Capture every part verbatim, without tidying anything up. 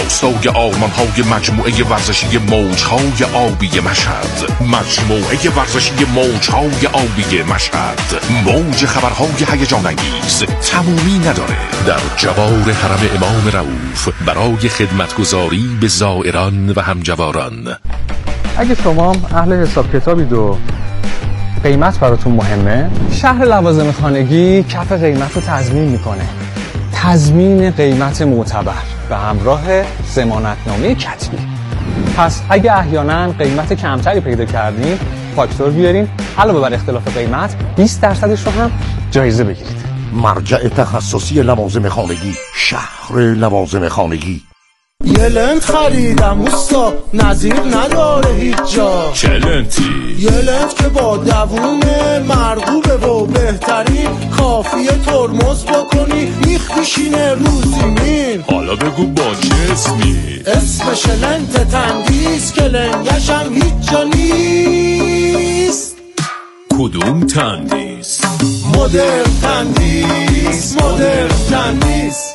راستای آرمان‌های مجموعه ورزشی موج‌های آبی مشهد. مجموعه ورزشی موج‌های آبی مشهد، موج خبرهای هیجان انگیز تمومی نداره. در جوار حرم امام رؤوف برای خدمتگزاری به زائران و همجواران. اگه شما اهل حساب کتابید و قیمت براتون مهمه، شهر لوازم خانگی کف قیمت رو تضمین میکنه. تضمین قیمت معتبر به همراه ضمانتنامه کتبی. پس اگه احیانا قیمت کمتری پیدا کردین، فاکتور بیارین، علاوه بر اختلاف قیمت بیست درصدش رو هم جایزه بگیرید. مرجع تخصصی لوازم خانگی، شهر لوازم خانگی. یه لنت خریدم اوستا، نظیر نداره هیچ جا. چه لنتی؟ یه لنت که با دوومه، مرغوبه و بهترین، کافیه ترمز بکنی میخ میشینه رو زمین. حالا بگو با چه اسمی؟ اسمش لنت تندیس که لنگش هم هیچ جا نیست. کدوم تندیس؟ مدرن تندیس، مدرن تندیس.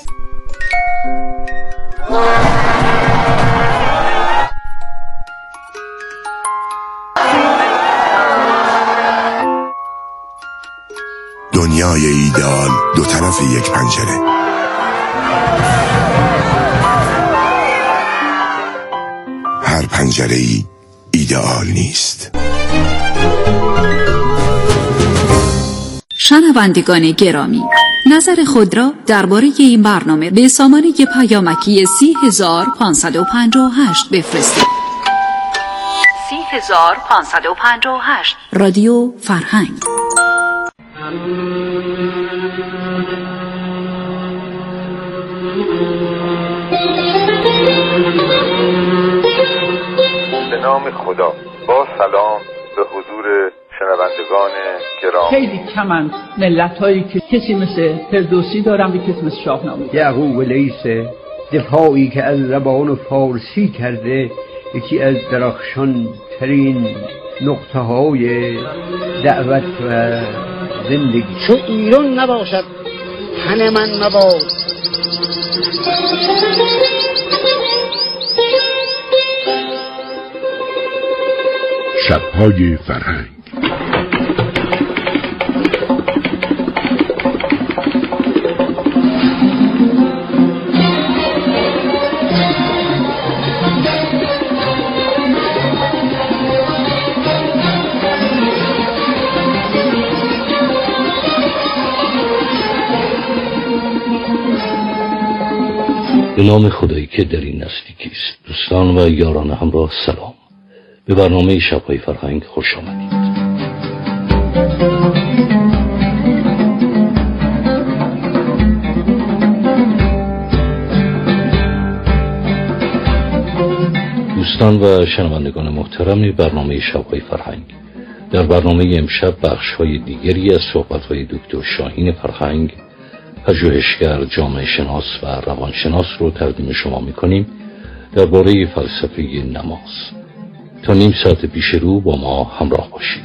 دنیای ایدئال دو طرف یک پنجره. هر پنجره ای ایدئال نیست. شنوندگان گرامی، نظر خود را درباره این برنامه به سامانه پیامکی سی هزار پانصد و پنجاه و هشت بفرستید. سی هزار پانصد و پنجاه و هشت رادیو فرهنگ. به نام خدا. با سلام به حضور شنوندگان گرامی. خیلی کمند ملت هایی که کسی مثل فردوسی دارن و کسی مثل شاهنامه. یعقوب لیث دفاعی که از زبان فارسی کرده یکی از درخشان ترین نقطه های دعوت و زندگی. چو ایران نباشد تن من مباد. شب‌های فرهنگ. به نام خدایی که در این نزدیکی است. دوستان و یاران همراه سلام. به برنامه شب‌های فرهنگ خوش آمدید. دوستان و شنوندگان محترم برنامه شب‌های فرهنگ، در برنامه امشب بخش‌های دیگری از صحبت‌های دکتر شاهین فرهنگ، پژوهشگر جامعه شناس و روانشناس رو تقدیم شما می‌کنیم درباره فلسفه نماز. تا نیم ساعت پیش رو با ما همراه باشید.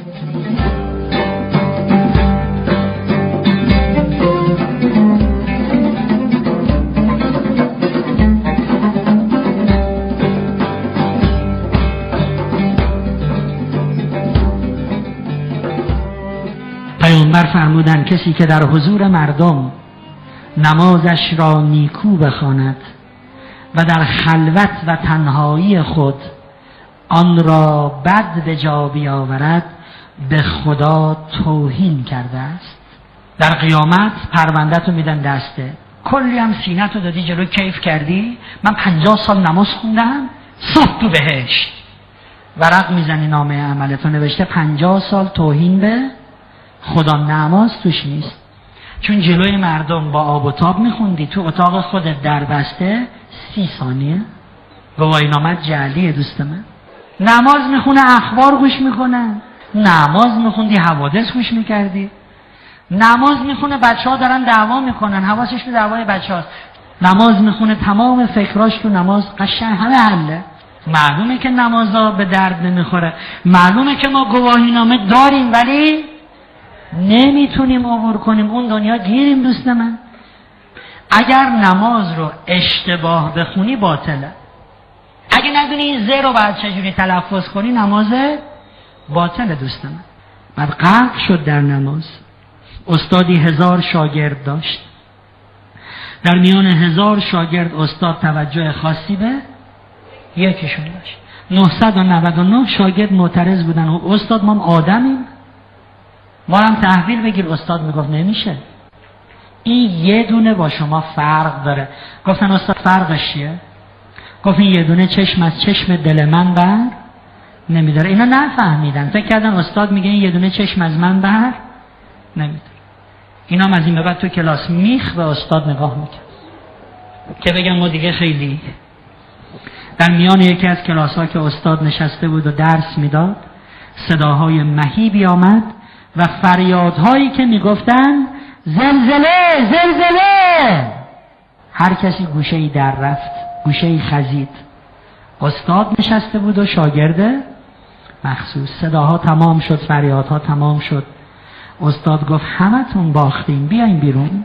پیامبر فرمودند کسی که در حضور مردم نمازش را نیکو بخواند و در خلوت و تنهایی خود آن را بد به جا بیاورد به خدا توهین کرده است. در قیامت پرونده‌تو میدن دسته، کلی هم سینه‌تو دادی جلو، کیف کردی، من پنجاه سال نماز خوندم، صبح تو بهشت. ورق میزنی نامه عملتو نوشته پنجاه سال توهین به خدا، نماز توش نیست. چون جلوی مردم با آب و تاب میخوندی، تو اتاق خودت در بسته، سی ثانیه گواهینامه جعلیه دوست من. نماز میخونه اخبار گوش میکنه، نماز میخوندی حوادث گوش میکردی، نماز میخونه بچه ها دارن دعوا میکنن حواسش تو دعوای بچه هاست، نماز میخونه تمام فکراش تو نماز، قشنگ همه حله. معلومه که نمازا به درد نمیخوره، معلومه که ما گواهینامه داریم ولی نمیتونیم عبور کنیم، اون دنیا گیریم دوست من. اگر نماز رو اشتباه بخونی باطله. اگه ندونی این ز رو باید چجوری تلفظ کنی نماز باطله دوست من. بعد غرق شد در نماز. استادی هزار شاگرد داشت. در میان هزار شاگرد استاد توجه خاصی به یکیشون داشت. نهصد و نود و نه شاگرد معترض بودن و استاد ما آدمیم، ما هم تحویل بگیر. استاد میگفت نمیشه، این یه دونه با شما فرق داره. گفتن استاد فرقش چیه؟ گفت این یه دونه چشم از چشم دل من بر نمیداره. اینا نفهمیدن، فکر کردن استاد میگه این یه دونه چشم از من بر نمیداره. اینا هم از این به بعد تو کلاس میخ به استاد نگاه میکرد که بگم ما دیگه خیلی. در میان یکی از کلاس ها که استاد نشسته بود و درس میداد صداهای مهیبی آمد و فریادهایی که میگفتن زلزله زلزله. هر کسی گوشه‌ای در رفت، گوشه‌ای خزید. استاد نشسته بود و شاگرد مخصوص. صداها تمام شد، فریادها تمام شد. استاد گفت همتون باختین، بیاین بیرون.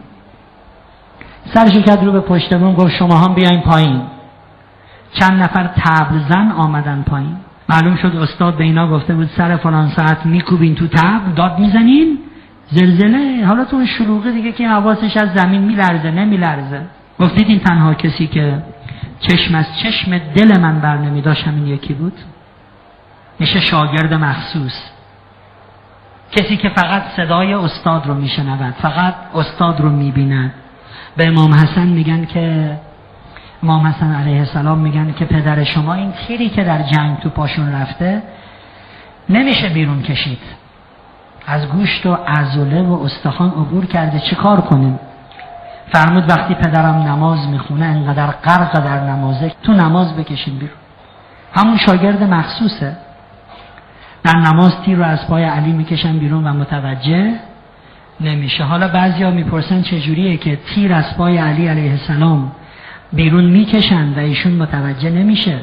سرش کرد رو به پشت بون، گفت شما هم بیاین پایین. چند نفر طبل زن آمدن پایین. معلوم شد استاد به اینا گفته بود سر فلان ساعت میکوبین تو طبل، داد میزنین زلزله. حالا تو اون شلوغی دیگه که حواسش از زمین میلرزه نمیلرزه. گفتید این تنها کسی که چشم از چشم دل من بر نمیداشت همین یکی بود. میشه شاگرد مخصوص، کسی که فقط صدای استاد رو میشنود، فقط استاد رو میبیند. به امام حسن میگن که امام حسن علیه السلام میگن که پدر شما این تیری که در جنگ تو پاشون رفته نمیشه بیرون کشید، از گوشت و عضله و استخوان عبور کرده، چه کار کنیم؟ فرمود وقتی پدرم نماز میخونه انقدر غرق در نمازه تو نماز بکشین بیرون. همون شاگرد مخصوصه. در نماز تیر رو از پای علی میکشن بیرون و متوجه نمیشه. حالا بعضیا میپرسن چجوریه که تیر از پای علی علیه السلام بیرون میکشن و ایشون متوجه نمیشه؟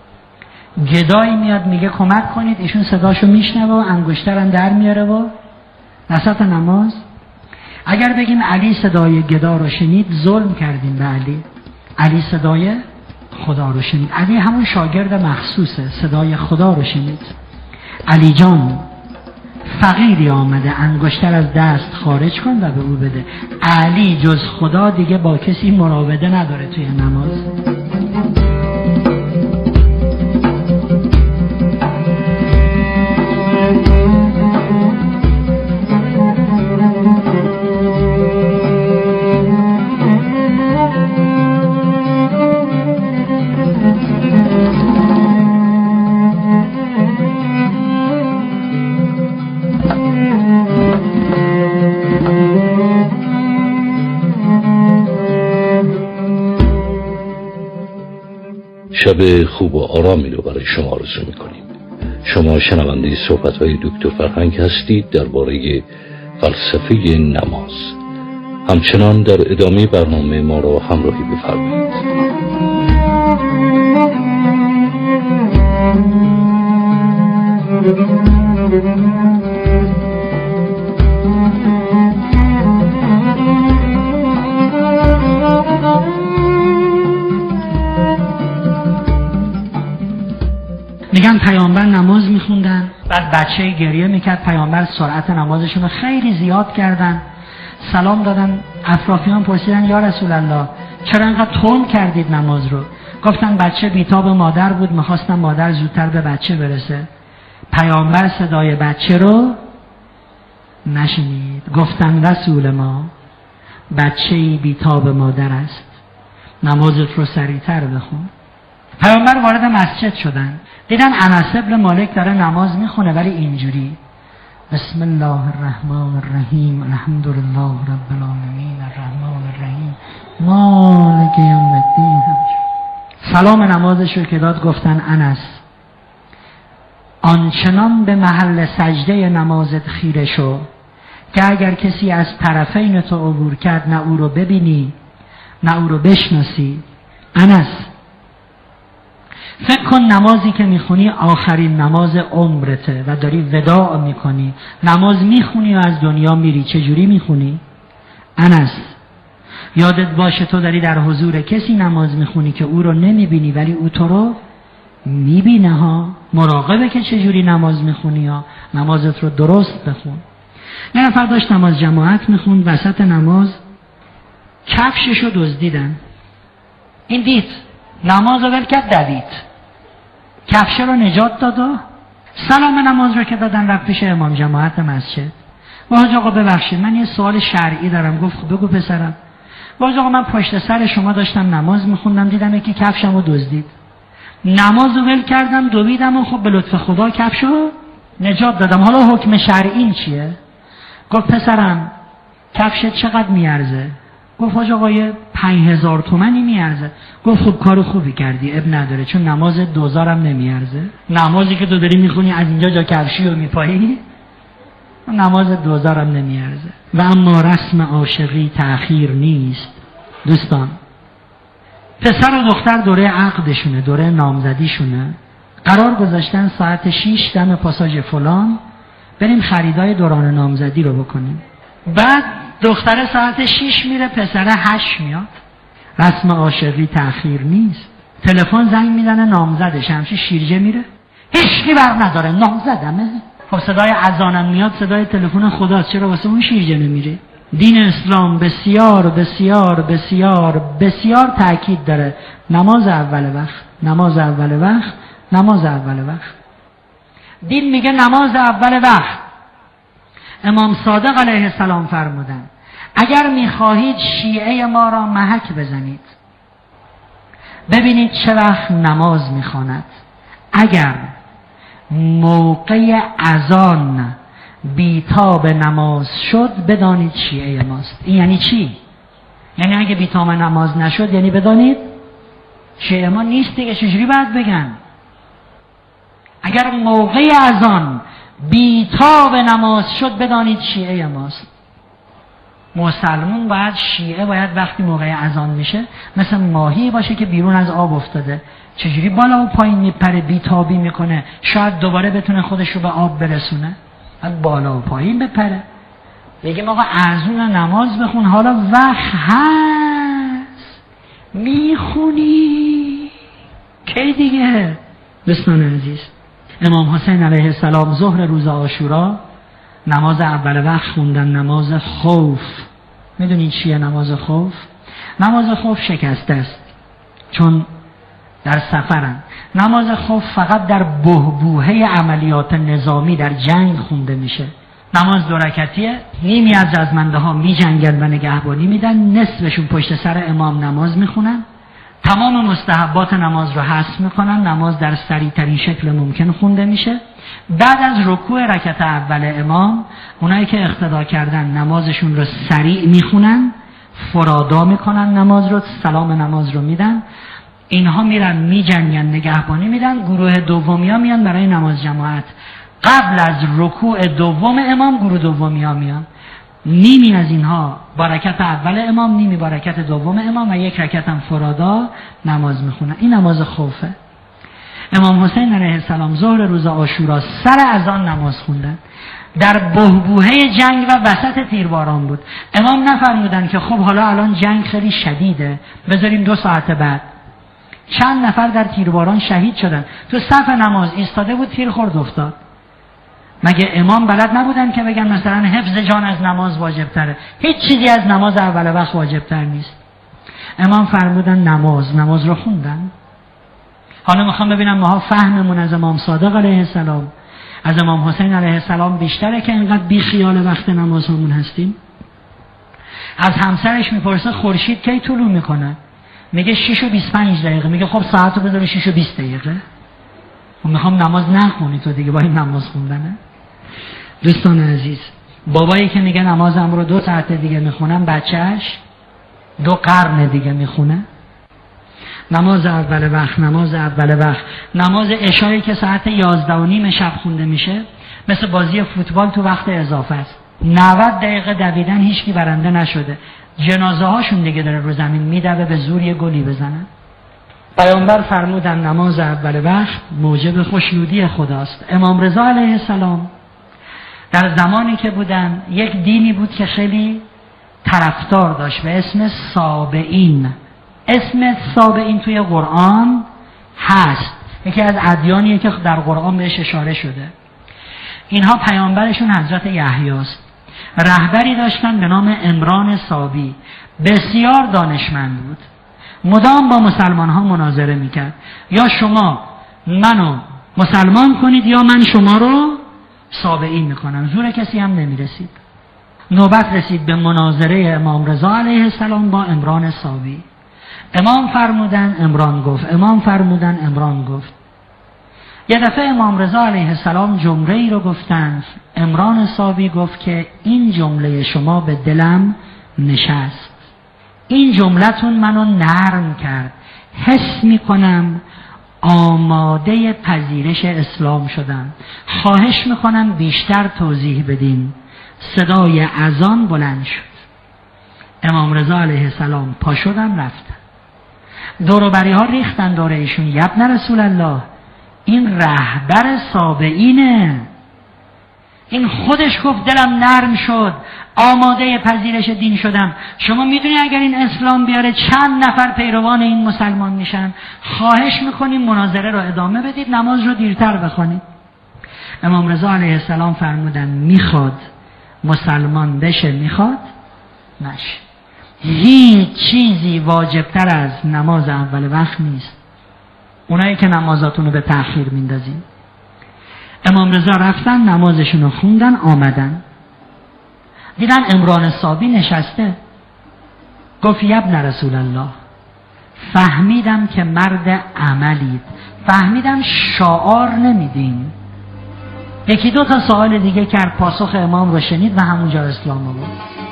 گدایی میاد میگه کمک کنید، ایشون صداشو میشنوه و انگشترم در میاره و وسط نماز. اگر بگیم علی صدای گدا رو شنید ظلم کردیم به علی. علی صدای خدا رو شنید. علی همون شاگرد مخصوصه، صدای خدا رو شنید. علی جان فقیری آمده، انگشتر از دست خارج کن و به او بده. علی جز خدا دیگه با کسی مراوده نداره توی نماز. شب خوب و آرامی رو برای شما آرزو میکنیم. شما شنونده صحبت‌های دکتر فرهنگ هستید درباره فلسفه نماز. همچنان در ادامه برنامه ما را همراهی بفرمایید. میگن پیامبر نماز میخوندن، بعد بچه گریه میکرد، پیامبر سرعت نمازشون رو خیلی زیاد کردن، سلام دادن. اطرافیان پرسیدن یا رسول الله چرا انقدر تند کردید نماز رو؟ گفتن بچه بیتاب مادر بود، میخواستن مادر زودتر به بچه برسه. پیامبر صدای بچه رو نشنید. گفتن رسول ما بچه‌ای بیتاب مادر است، نمازت رو سریعتر بخون. پیامبر وارد مسجد شدن، دیدن انس بن مالک داره نماز میخونه ولی اینجوری بسم الله الرحمن الرحیم الحمدلله رب العالمین الرحمن الرحیم مالک یوم الدین. سلام نمازش رو که داد گفتن انس آنچنان به محل سجده نمازت خیره شو که اگر کسی از طرفین تو عبور کرد نه او رو ببینی نه او رو بشناسی. انس فکر کن نمازی که میخونی آخرین نماز عمرته و داری وداع میکنی. نماز میخونی و از دنیا میری، چجوری میخونی؟ انس یادت باشه تو داری در حضور کسی نماز میخونی که او رو نمیبینی ولی او تو رو میبینه ها. مراقبه که چجوری نماز میخونی ها. نمازت رو درست بخون. یه نفر داشت نماز جماعت میخوند، وسط نماز کفشش رو دزدیدن. این دید نماز رو ول کرد، دوید، کفش رو نجات داد و سلام نماز رو که دادن رفت پیش امام جماعت مسجد. حاج آقا ببخشید من یه سوال شرعی دارم. گفت خب بگو پسرم. حاج آقا من پشت سر شما داشتم نماز میخوندم، دیدم یکی کفشم رو دزدید، نماز رو ول کردم دویدم و خب به لطف خدا کفش رو نجات دادم. حالا حکم شرعی چیه؟ گفت پسرم کفشت چقدر میارزه؟ گفت حاج آقا یه پنج هزار تومنی میارزه. گفت خب کار خوبی کردی، اب نداره، چون نماز دوزارم نمیارزه. نمازی که تو داری میخونی از اینجا جا کفشی رو میپایی، نماز دوزارم نمیارزه. و اما رسم عاشقی تأخیر نیست دوستان. پسر و دختر دوره عقدشونه، دوره نامزدیشونه، قرار گذاشتن ساعت شیش دم پاساژ فلان بریم خریدای دوران نامزدی رو بکنیم. بعد دختر ساعت شیش میره، پسر هشت میاد. رسم عاشقی تأخیر نیست. تلفن زنگ میزنه نامزدش، همچه شیرجه میره، هیچکی بر نداره، نامزدمه. خب صدای اذانم میاد، صدای تلفن خداست، چرا واسه اون شیرجه نمیره؟ دین اسلام بسیار بسیار بسیار بسیار تأکید داره نماز اول وقت، نماز اول وقت، نماز اول وقت. دین میگه نماز اول وقت. امام صادق علیه السلام فرمودن اگر میخواهید شیعه ما را محک بزنید، ببینید چه وقت نماز میخواند. اگر موقع اذان بیتاب نماز شد بدانید شیعه ماست. این یعنی چی؟ یعنی اگه بیتاب نماز نشد یعنی بدانید شیعه ما نیست دیگه. چجوری باید بگن؟ اگر موقع اذان بیتاب نماز شد بدانید شیعه ماست. مسلمون باید، شیعه باید وقتی موقع اذان میشه مثل ماهی باشه که بیرون از آب افتاده، چجوری بالا و پایین میپره، بیتابی میکنه، شاید دوباره بتونه خودش رو به آب برسونه، بالا و پایین بپره. بگیم آقا ارزون نماز بخون، حالا وقت هست میخونی کی دیگه؟ دوستان عزیز، امام حسین علیه السلام ظهر روز عاشورا نماز اول وقت خوندن، نماز خوف. میدونید چیه نماز خوف؟ نماز خوف شکسته است چون در سفرن. نماز خوف فقط در بحبوحه عملیات نظامی در جنگ خونده میشه. نماز دو رکعتیه، نیمی از رزمنده ها می جنگن و نگهبانی میدن، نصفشون پشت سر امام نماز میخونن، تمام مستحبات نماز رو حذف میکنن، نماز در سریع ترین شکل ممکن خونده میشه. بعد از رکوع رکعت اول امام اونایی که اقتدا کردن نمازشون رو سریع میخونن، فرادا میکنن نماز رو، سلام نماز رو میدن. اینها میرن میجنگن، نگهبانی میدن. گروه دومی ها میان برای نماز جماعت. قبل از رکوع دوم امام گروه دومی ها میان، نیمی از اینها با رکعت اول امام، نیمی با رکعت دوم امام و یک رکعت هم فرادا نماز میخونن. این نماز خوفه. امام حسین علیه السلام ظهر روز عاشورا سر اذان نماز خوندن، در بحبوحه جنگ و وسط تیرباران بود. امام نفرمودن که خب حالا الان جنگ خیلی شدیده بذاریم دو ساعت بعد. چند نفر در تیرباران شهید شدن، تو صف نماز ایستاده بود تیر خورد افتاد. مگه امام بلد نبودن که بگن مثلا حفظ جان از نماز واجب تره؟ هیچ چیزی از نماز اول وقت واجب تر نیست. امام فرمودن نماز، نماز رو خوندن. حالا میخوام ببینم ماها فهممون از امام صادق علیه السلام، از امام حسین علیه السلام بیشتره که اینقدر بی خیال وقت نمازمون هستیم؟ از همسرش میپرسه خورشید کی طلوع میکنه؟ میگه شش و بیست و پنج دقیقه. میگه خب ساعت رو بذاری شش و بیست دقیقه. و میخوام نماز نخونی تو دیگه با این نماز خوندنه. دوستان عزیز، بابایی که میگه نمازم رو دو ساعت دیگه میخونم، بچهش دو قرن دیگه میخونه. نماز اول وقت، نماز اول وقت. نماز عشایی که ساعت یازده و نیم شب خونده میشه مثل بازی فوتبال تو وقت اضافه است. نود دقیقه دویدن، هیچکی برنده نشده، جنازه هاشون دیگه داره رو زمین میدوه، به زور یه گلی بزنن. پیامبر فرمودن نماز اول وقت موجب خوشنودی خداست. امام رضا علیه السلام در زمانی که بودن یک دینی بود که خیلی طرفدار داشت به اسم سابعین. اسم سابعین توی قرآن هست، یکی از ادیانیه که در قرآن بهش اشاره شده. اینها پیامبرشون حضرت یحیی است. رهبری داشتن به نام عمران سابی، بسیار دانشمند بود، مدام با مسلمان ها مناظره میکرد، یا شما منو مسلمان کنید یا من شما رو سابعین میکنم. زور کسی هم نمیرسید. نوبت رسید به مناظره امام رضا علیه السلام با عمران سابی. امام فرمودن، عمران گفت، امام فرمودن، عمران گفت. یه دفعه امام رضا علیه السلام جمله ای رو گفتن. عمران سابی گفت که این جمله شما به دلم نشست، این جملتون منو نرم کرد، حس میکنم آماده پذیرش اسلام شدم، خواهش میکنم بیشتر توضیح بدین. صدای اذان بلند شد. امام رضا علیه السلام پا شدن رفتن. دوروبری ها ریختن دور ایشون. یبن رسول الله، این رهبر سابعینه، این خودش گفت دلم نرم شد، آماده پذیرش دین شدم. شما میدونی اگر این اسلام بیاره چند نفر پیروان این مسلمان میشن؟ خواهش میکنیم مناظره رو ادامه بدید، نماز رو دیرتر بخونید. امام رضا علیه السلام فرمودن میخواد مسلمان بشه، میخواد نشه. هیچ چیزی واجبتر از نماز اول وقت نیست. اونایی که نمازاتون رو به تأخیر میندازین. امام رضا رفتن نمازشون رو خوندن، آمدن دیدن عمران سابی نشسته. گفت ابن رسول الله، فهمیدم که مرد عملید، فهمیدم شعار نمیدین. یکی دو تا سوال دیگه کرد، پاسخ امام رو شنید و همونجا اسلام آورد.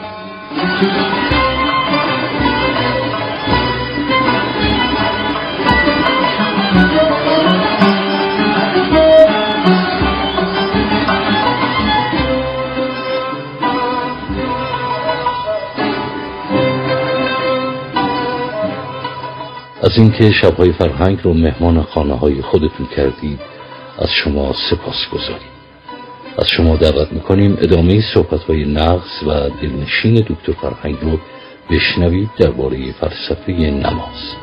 از اینکه شب‌های فرهنگ رو مهمان خانه‌های خودتون کردید از شما سپاس گذاریم. از شما دعوت میکنیم ادامه صحبت‌های نغز و دلنشین دکتر فرهنگ رو بشنوید درباره فلسفه نماز.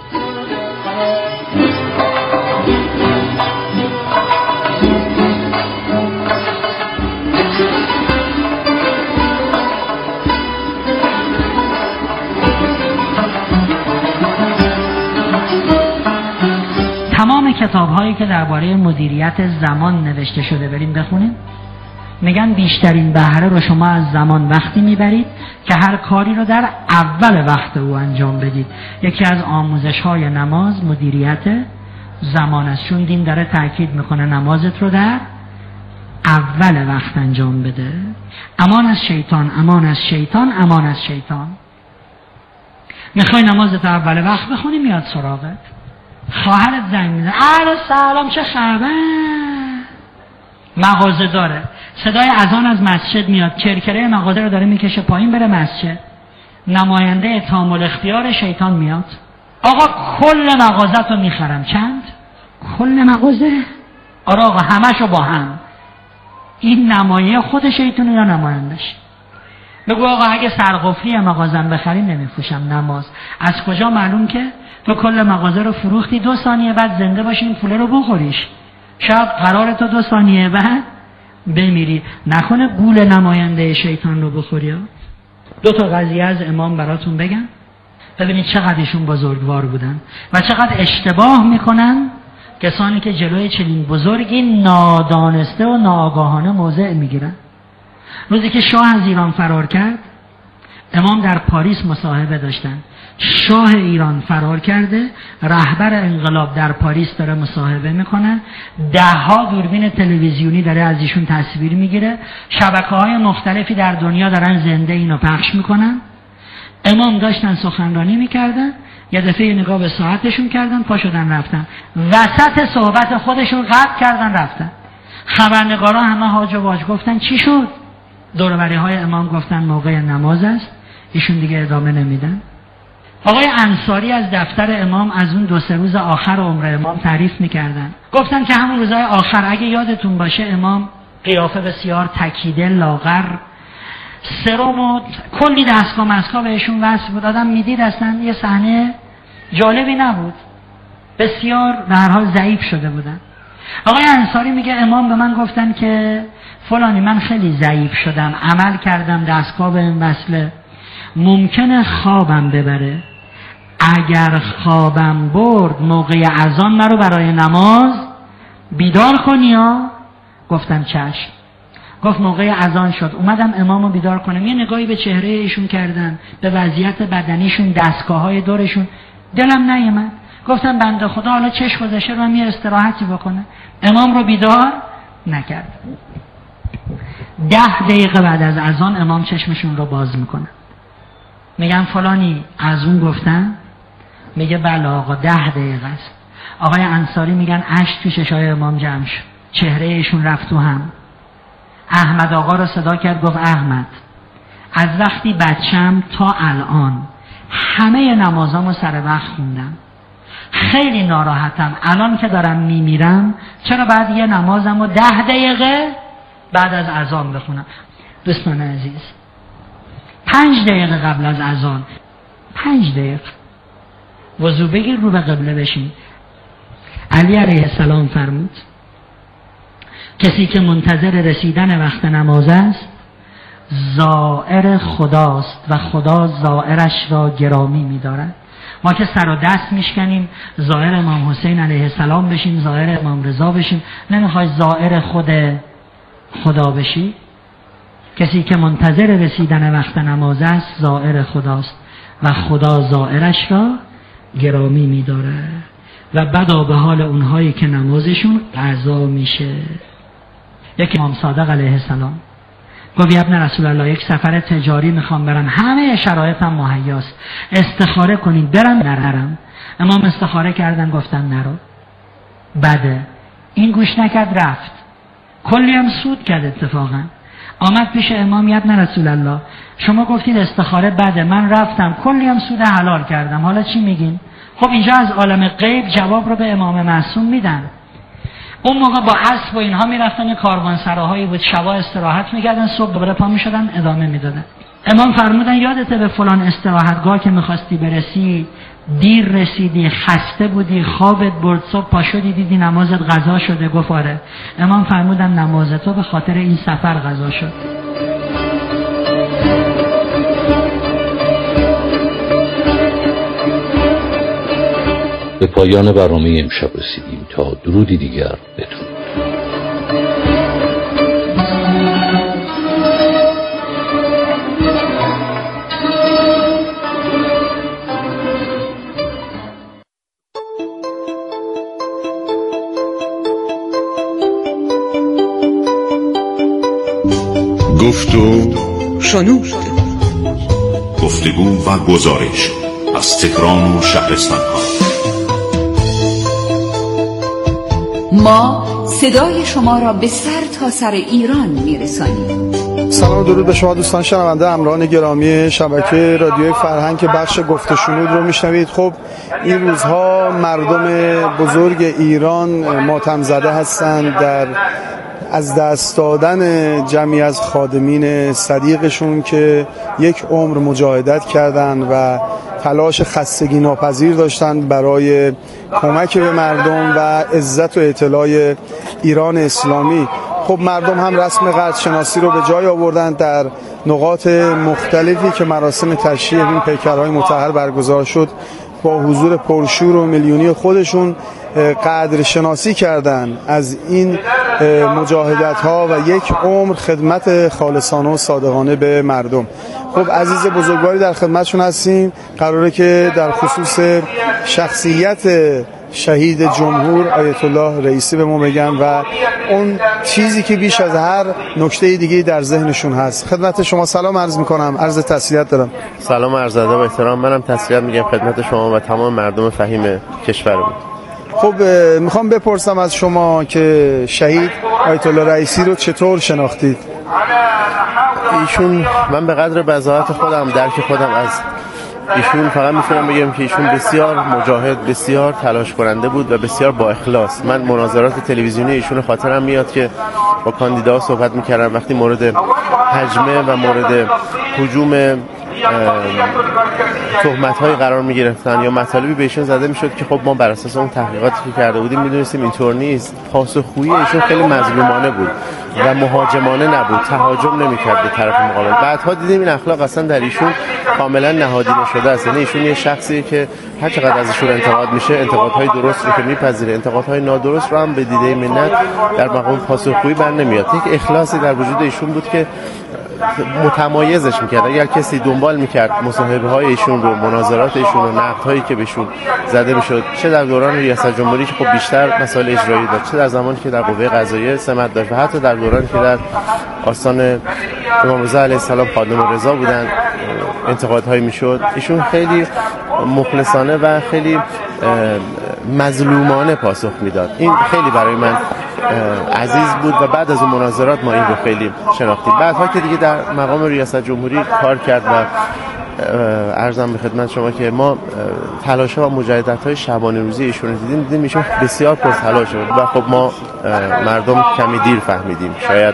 تمام کتاب هایی که درباره مدیریت زمان نوشته شده بریم بخونیم. میگن بیشترین بهره رو شما از زمان وقتی میبرید که هر کاری رو در اول وقت او انجام بدید. یکی از آموزش های نماز مدیریت زمان است، چون دین داره تاکید میکنه نمازت رو در اول وقت انجام بده. امان از شیطان، امان از شیطان، امان از شیطان. میخوای نمازت اول وقت بخونی، میاد سراغت، خواهرت زنگ میزنه، علیه سلام چه خبر؟ مغازه داره، صدای اذان از مسجد میاد، کرکره مغازه رو داره میکشه پایین بره مسجد. نماینده تامل اختیار شیطان میاد، آقا کل مغازه رو میخرم. چند؟ کل مغازه؟ آره آقا همشو با هم. این نمایه خود شیطان یا نمایندش؟ بگو آقا اگه سرقفلی مغازم بخری نمیفروشم. نماز از کجا معلوم که تو کل مغازه رو فروختی، دو ثانیه بعد زنده باشی این پوله رو بخوریش؟ شاید قرار تو دو ثانیه بعد بمیری، نکنه گول نماینده شیطان رو بخوری. دو تا قضیه از امام براتون بگم، ببینید چقدر ایشون بزرگوار بودن و چقدر اشتباه میکنن کسانی که جلوی چنین بزرگی نادانسته و ناآگاهانه موضع میگیرن. روزی که شاه از ایران فرار کرد، امام در پاریس مصاحبه داشتن. شاه ایران فرار کرده، رهبر انقلاب در پاریس داره مصاحبه میکنن، ده ها دوربین تلویزیونی داره از ایشون تصویر میگیره، شبکه‌های مختلفی در دنیا دارن زنده اینو پخش میکنن. امام داشتن سخنرانی میکردن، یه دفعه نگاه به ساعتشون کردن، پا شدن رفتن، وسط صحبت خودشون قطع کردن رفتن. خبرنگارا همه هاج و واج گفتن چی شد؟ دوروبری های امام گفتن موقع نماز است. ایشون دیگه ادامه نمیدن. آقای انصاری از دفتر امام از اون دو سه روز آخر عمر امام تعریف میکردن. گفتن که همون روزهای آخر اگه یادتون باشه امام قیافه بسیار تکیده، لاغر، سرم و کلی دستگاه مسکا بهشون وصل بود. آدم میدید اصلا یه صحنه جالبی نبود، بسیار به هر حال ضعیف شده بودن. آقای انصاری میگه امام به من گفتن که فلانی من خیلی ضعیف شدم، عمل کردم، دستگاه بهم وصله، ممکنه خوابم ببره، اگر خوابم برد موقع اذان مرا برای نماز بیدار کنی ها. گفتم چشم. گفت موقع اذان شد، اومدم امامو بیدار کنم، یه نگاهی به چهره ایشون کردن، به وضعیت بدنیشون، دستگاه های دورشون، دلم نیامد. گفتم بنده خدا حالا چش گذاشته رو هم یه استراحتی بکنه. امام رو بیدار نکرد. ده دقیقه بعد از اذان امام چشمشون رو باز میکنه. میگم فلانی از اون گفتن؟ میگه بله آقا ده دقیقه است. آقای انصاری میگن اشک تو چشای امام جمع شد، چهره ایشون رفت تو هم. احمد آقا رو صدا کرد، گفت احمد از وقتی بچم تا الان همه نمازامو سر وقت خوندم، خیلی ناراحتم الان که دارم میمیرم چرا بعد یه نمازمو ده دقیقه بعد از اذان بخونم. دوستان عزیز، پنج دقیقه قبل از اذان، پنج دقیقه وضو بگیر رو به قبله بشین. علی علیه السلام فرمود کسی که منتظر رسیدن وقت نماز است زائر خداست و خدا زائرش را گرامی می‌دارد. ما که سر و دست میشکنیم زائر امام حسین علیه السلام بشیم، زائر امام رضا بشیم، نمیخوای زائر خود خدا بشی؟ کسی که منتظر رسیدن وقت نماز است زائر خداست و خدا زائرش را گرامی می‌دارد و بدا به حال اونهایی که نمازشون قضا میشه. یک امام صادق علیه السلام گفت ابن رسول الله یک سفر تجاری میخوام برم، همه شرایطم مهیاست، استخاره کنید برم نرم. امام استخاره کردن گفتن نرو. بده. این گوش نکرد رفت، کلی هم سود کرد. اتفاقا آمد پیش امام ابن رسول الله شما گفتید استخاره بده، من رفتم کلی هم سود حلال کردم، حالا چی میگین؟ خب اینجا از عالم غیب جواب رو به امام معصوم میدن. اون موقع با اسب و اینها میرفتن، کاروانسراهایی بود، شبا استراحت میکردن، صبح دوباره پا میشدن ادامه میدادن. امام فرمودن یادته به فلان استراحتگاه که میخواستی برسی دیر رسیدی، خسته بودی، خوابت برد، صبح پا شدی دیدی نمازت قضا شده؟ گفت آره. امام فرمودن نماز تو به خاطر این سفر قضا شد. به پایان برنامه امشب رسیدیم. تا درودی دیگر بدرود. گفت و شنود، گفتگو و گزارش از تهران و شهرستان ها. ما صدای شما را به سر تا سر ایران میرسانیم. سلام و درود به شما دوستان شنونده همراهان گرامی شبکه رادیوی فرهنگ که بخش گفت و شنود رو میشنوید. خب این روزها مردم بزرگ ایران ماتم زده هستند در از دست دادن جمعی از خادمین صدیقشون که یک عمر مجاهدت کردند و تلاش خستگی ناپذیر داشتن برای کمک به مردم و عزت و اطلاع ایران اسلامی. خب مردم هم رسم قدر شناسی رو به جای آوردن در نقاط مختلفی که مراسم تشییع این پیکرهای مطهر برگزار شد با حضور پرشور و میلیونی خودشون قدر شناسی کردن از این مجاهدت ها و یک عمر خدمت خالصانه و صادقانه به مردم. خب عزیز بزرگواری در خدمتشون هستیم. قراره که در خصوص شخصیت شهید جمهور آیت الله رئیسی به ما بگن و اون چیزی که بیش از هر نکته دیگه در ذهنشون هست. خدمت شما سلام عرض میکنم، عرض تسلیت دارم. سلام عرض ادب و احترام. منم تسلیت میگم خدمت شما و تمام مردم فهیم کشورمون. خب میخوام بپرسم از شما که شهید آیت الله رئیسی رو چطور شناختید؟ ایشون من به قدر بضاعت خودم، درک خودم از ایشون فقط میتونم بگم که ایشون بسیار مجاهد، بسیار تلاش کننده بود و بسیار با اخلاص. من مناظرات تلویزیونی ایشون خاطرم میاد که با کاندیدا صحبت میکردم، وقتی مورد هجمه و مورد هجوم تهمت‌های قرار می‌گرفتن یا مطالبی بهشون زده می‌شد که خب ما بر اساس اون تحقیقاتی که کرده بودیم می‌دونستیم اینطور نیست. پاسخگویی ایشون خیلی مظلومانه بود و مهاجمانه نبود، تهاجم نمی‌کرد به طرف مقابل. بعدها دیدیم این اخلاق اصلا در ایشون کاملا نهادینه شده است. یعنی ایشون یه شخصیه که هر چقدر از ایشون انتقاد میشه، انتقادهای درست رو که میپذیره، انتقادهای نادرست رو هم به دیده منت در مقام پاسخگویی بر نمیاد. یک اخلاصی در وجود ایشون بود که متمایزش میکرد. اگر کسی دنبال میکرد مصاحبه های ایشون رو، مناظرات ایشون رو، نقد هایی که بهشون زده میشد، چه در دوران ریاست جمهوری که خب بیشتر مسائل اجرایی داشت، چه در زمانی که در قوه قضاییه سمت داشت و حتی در دورانی که در آستان امام رضا علیه السلام خادم رضا بودن انتقادهایی میشد، ایشون خیلی مخلصانه و خیلی مظلومانه پاسخ میداد. این خیلی برای من عزیز بود و بعد از اون مناظرات ما این رو خیلی شناختیم. بعدها که دیگه در مقام ریاست جمهوری کار کرد و عرضم به خدمت شما که ما تلاش‌ها و مجاهدت‌های شبانه روزی ایشون رو دیدیم دیدیم ایشون بسیار پرتلاش بود و خب ما مردم کمی دیر فهمیدیم. شاید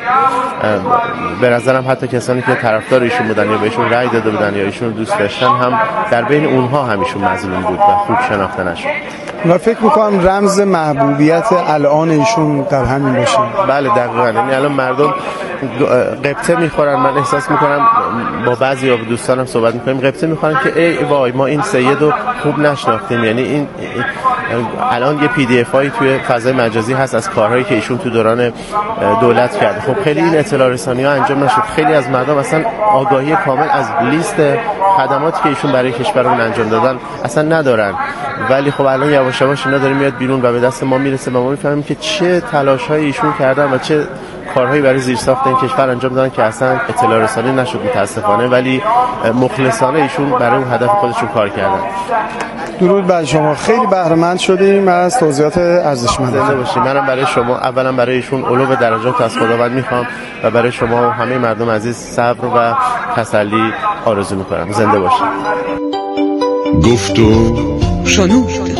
به نظرم حتی کسانی که طرفدار ایشون بودن یا بهشون رأی داده بودن یا ایشون رو دوست داشتن هم در بین اونها همیشون مظلوم بود و خوب شناخته نشد. و فکر میکنم رمز محبوبیت الان ایشون در همین باشه. بله دقیقاً. یعنی الان مردم قبطه میخورن. من احساس میکنم با بعضی از دوستانم صحبت میکنیم قبطه میخورن که ای وای ما این سید رو خوب نشناختیم. یعنی این الان یه پی دی اف هایی توی فضای مجازی هست از کارهایی که ایشون تو دوران دولت کرد. خب خیلی این اطلاع رسانی ها انجام نشد. خیلی از مردم اصلا آگاهی کامل از لیست خدماتی که ایشون برای کشورمون انجام دادن اصلا ندارن. ولی خب الان یواش یواش اینا داره میاد بیرون و به دست ما میرسه و ما میفهمیم که چه تلاش‌هایی ایشون کردن و چه کارهایی برای زیرساخت این کشور انجام دادن که اصلا اطلاع رسانی نشد متاسفانه، ولی مخلصانه ایشون برای اون هدف خودشون کار کردن. درود بر شما. خیلی بهره مند شدیم از توضیحات ارزشمند. زنده باشید. منم برای شما اولا برای ایشون علو درجات از خداوند میخوام و برای شما و همه مردم عزیز صبر و تسلی آرزو میکنم. زنده باشید. گفت و شنود.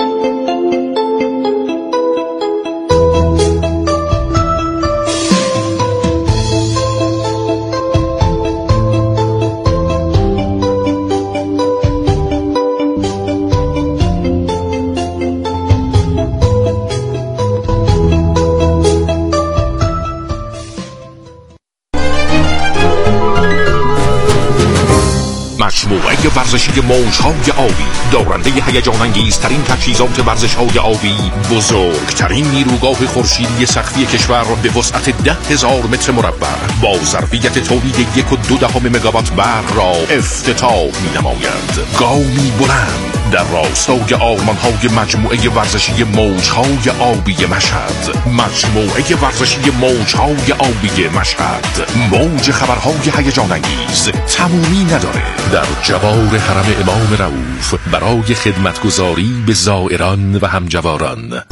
مجموعه ورزشی موج‌های آبی دارنده هیجان انگیزترین تجهیزات ورزش‌های آبی، بزرگترین نیروگاه خورشیدی سقفی کشور به وسعت ده هزار متر مربع با ظرفیت تولید یک و دو دهم مگاوات برق را افتتاح می‌نماید. گامی بلند در راستای آرمان‌های مجموعه ورزشی موج‌های آبی مشهد. مجموعه ورزشی موج‌های آبی مشهد، موج خبرهای هیجان انگیز تمومی نداره. در جوار حرم امام رؤوف برای خدمتگزاری به زائران و همجواران.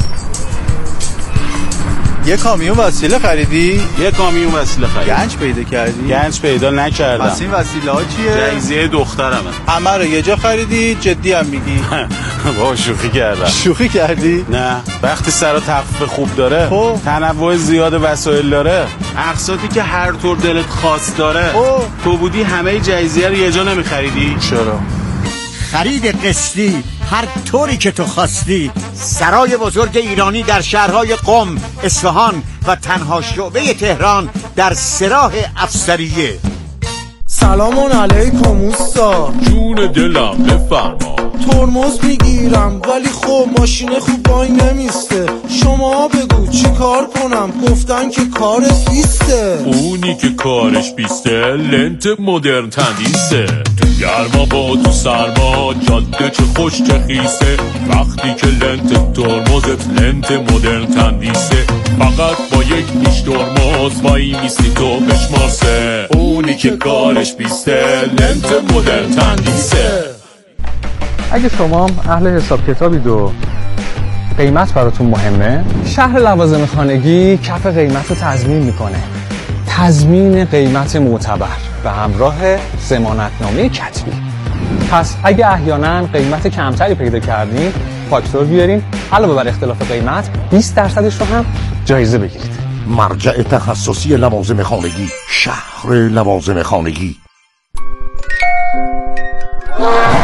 یه کامیون وسیله خریدی؟ یه کامیون وسیله خریدم. گنج پیدا کردی؟ گنج پیدا نکردم. پس این وسیله ها چیه؟ جایزه دخترمه. همه رو یه جا خریدی؟ جدی هم میگی؟ با شوخی کردم. شوخی کردی؟ نه، وقتی سر تخفیف خوب داره، خب تنوع زیاد وسایل داره، اقساطی که هر طور دلت خواست داره، خب تو بودی همه جایزه رو یه جا نمیخریدی؟ چرا؟ خرید قسطی هر طوری که تو خواستی. سرای بزرگ ایرانی در شهرهای قم، اصفهان و تنها شعبه تهران در سراح افسریه. سلام علیکم اوستا. جون دلم بفرما. ترمز میگیرم ولی خب ماشین خوب وای نمیسته. شما بگو چی کار کنم؟ گفتن که کار بیسته. اونی که کارش بیسته لنت مدرن تندیسه. تو گرما با تو سرما جاده چه خوش چه خیسه. وقتی که لنت ترمزت لنت مدرن تندیسه. فقط با یک نیش ترمز وای میستی تو بشمارسه. اونی که کارش بیسته لنت مدرن تندیسه. اگه شما اهل حساب کتابید و قیمت براتون مهمه، شهر لوازم خانگی کف قیمت رو تضمین میکنه. تضمین قیمت معتبر به همراه ضمانتنامه کتبی. پس اگه احیانا قیمت کمتری پیدا کردین، فاکتور بیارین، علاوه بر اختلاف قیمت بیست درصدش رو هم جایزه بگیرید. مرجع تخصصی لوازم خانگی شهر لوازم خانگی.